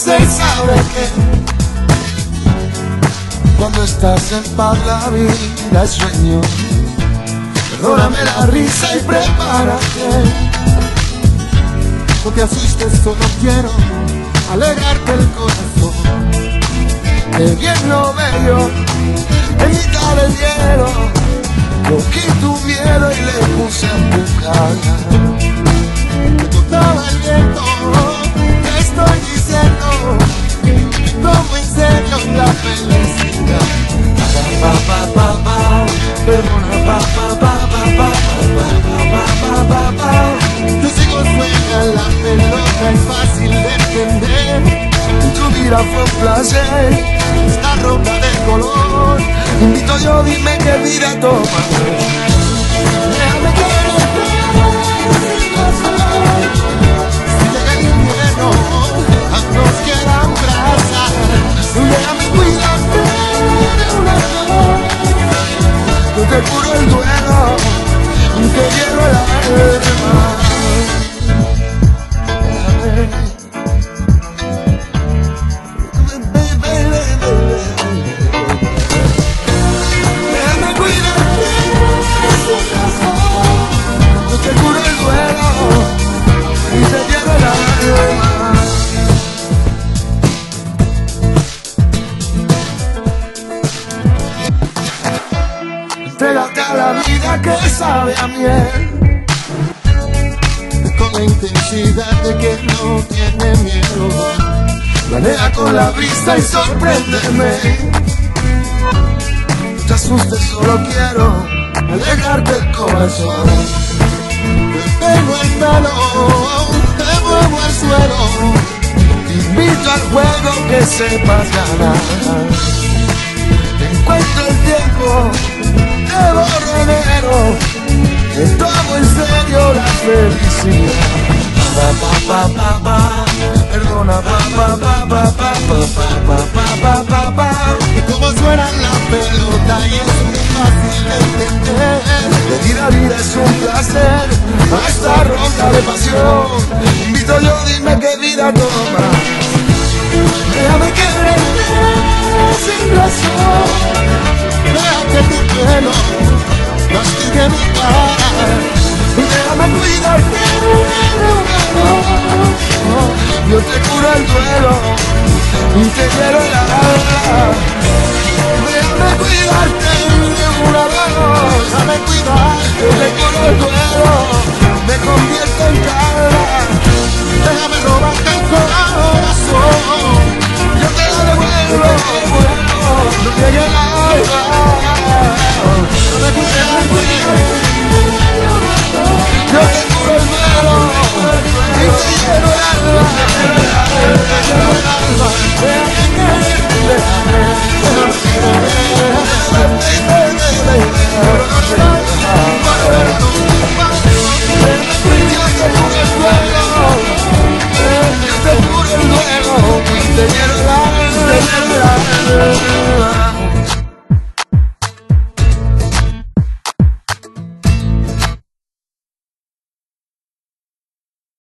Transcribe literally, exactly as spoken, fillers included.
se sabe que cuando estás en paz la vida es sueño. Perdóname la risa y prepárate, no te asustes, solo quiero alegrarte el corazón. Que bien lo bello en mitad del hielo, cogí tu miedo y le puse a empujar. Todo el viento te estoy diciendo, como en serio la felicidad. Pa, pa, pa, pa, pa, perdona, pa, pa, pa, pa, pa, pa, pa, pa, pa. Tus hijos juegan la pelota, es fácil de entender. Tu vida fue un placer, esta ropa de color. Invito yo, dime qué vida tomas. Déjame quererte sin razón. Si llega el invierno, nos quedan brasas. Déjame cuidarte de una flor. Yo te curo el duelo, te llevo el alma. Entrégate a la vida que sabe a miel, con la intensidad de que no tiene miedo. Planea con la vista y sorpréndeme. No te asustes, solo quiero alegrarte el corazón. Te pego el pelo, te muevo al suelo, te invito al juego que sepas ganar. Te encuentro el tiempo, te borro enero, te tomo en serio la felicidad. Pa, pa, pa, pa, pa, perdona, pa, pa, pa, pa, pa, pa, pa, pa, pa, pa. Y como suena la pelota y es muy fácil de entender. Pedir la vida es un placer, a esta ronda de pasión. Invito yo, dime qué vida tomas. Déjame quererte sin razón. Deja que tu pelo castigue mi cara. Déjame cuidarte de una flor. Yo te curo el duelo y te quiero el alma. Déjame cuidarte de una flor. Déjame cuidarte, te curo el duelo, me convierto en calma. Déjame robarte el corazón, yo te lo devuelvo, no llegue el alma. No me cuides, yo te curo el duelo y te lleno el alma. Te lleno el alma. Yo te curo el duelo y te lleno el alma.